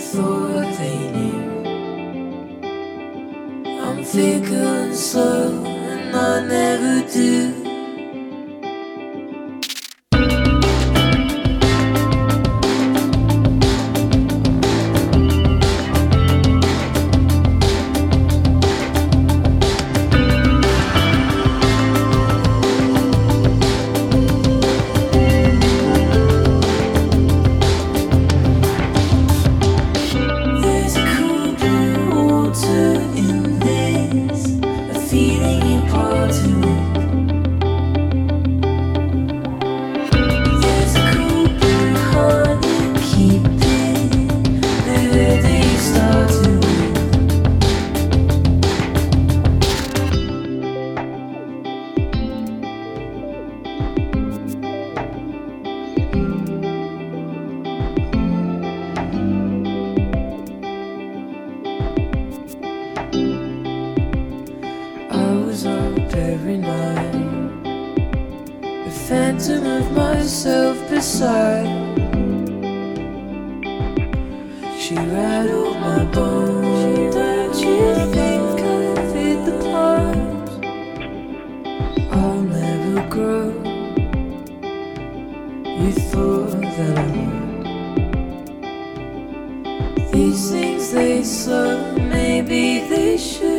thought they knew. I'm fickle and slow, and I never do. Every night, the phantom of myself beside. She rattled my bones. Don't you think I fit the part? I'll never grow. You thought that I would. These things they slow, maybe they should.